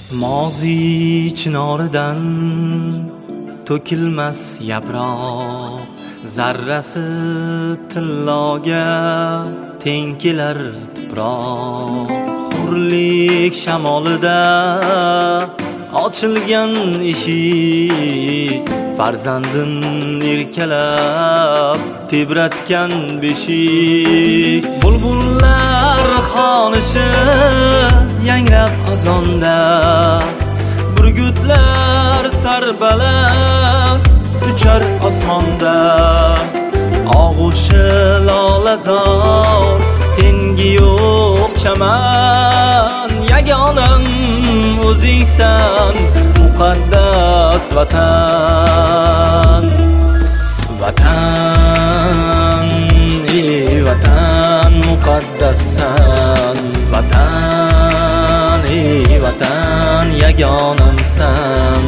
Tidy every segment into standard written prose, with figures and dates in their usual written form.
Mozi chinoridan to'kilmas yaproq, zarrasi tilloga teng kelar tuproq. Hurlik shamolida ochilgan eshik, farzandin erkalab tebratgan beshik. Bulbullar xonishi yangrab azonda, burgutlar sarbaland uchar osmonda. Og'ushi lolazor, tengi yo'q chaman, yagonam o'zingsan, muqaddas vatan. Vatan, ey vatan, muqaddassan. Vatan, ey vatan, yagonamsan.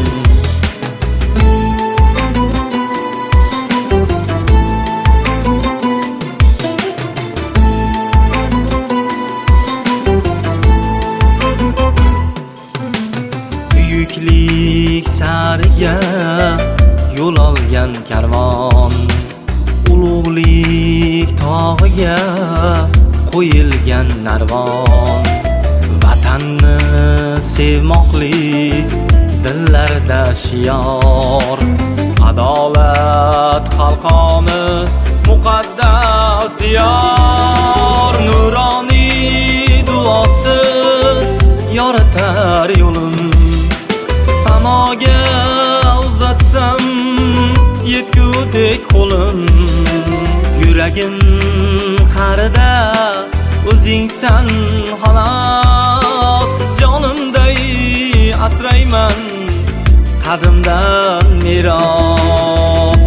Buyuklik sariga yo'l olgan karvon, ulug'lik tog'iga qo'yilgan narvon. Vatanni sevmoqli dillarda shior, adolat xalqoni muqaddas diyor. Nuroniy duosi yoritar yo'lim, samoga uzatsam yetgudek qo'lim. Yuragim qa'rida o'zingsan xolos, jonimday asrayman qadimdan meros.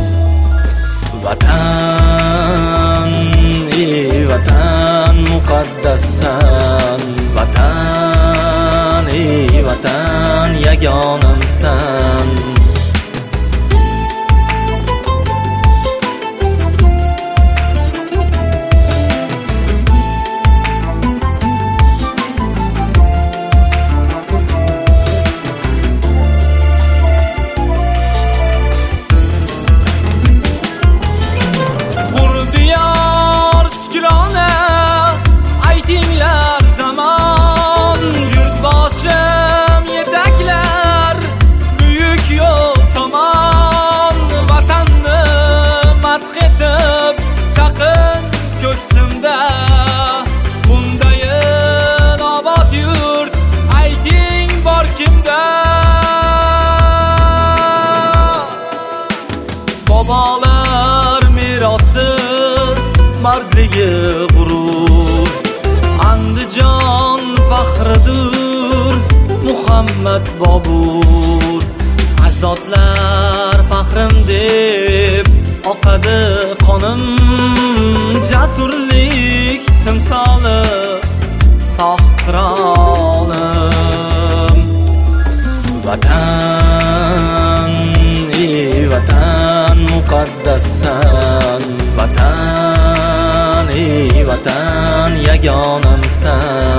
Vatan, ey vatan, muqaddassan. Vatan, ey vatan, yagonamsan. Bobolar merosi mardligi g'urur, Andijon faxridur Muhammad Bobur. Ajdodlar faxrim deb oqadi qonim, jasurlik timsoli sohqironim. Vatan, ey vatan, muqaddassan. Vatan, ey vatan, yagonamsan.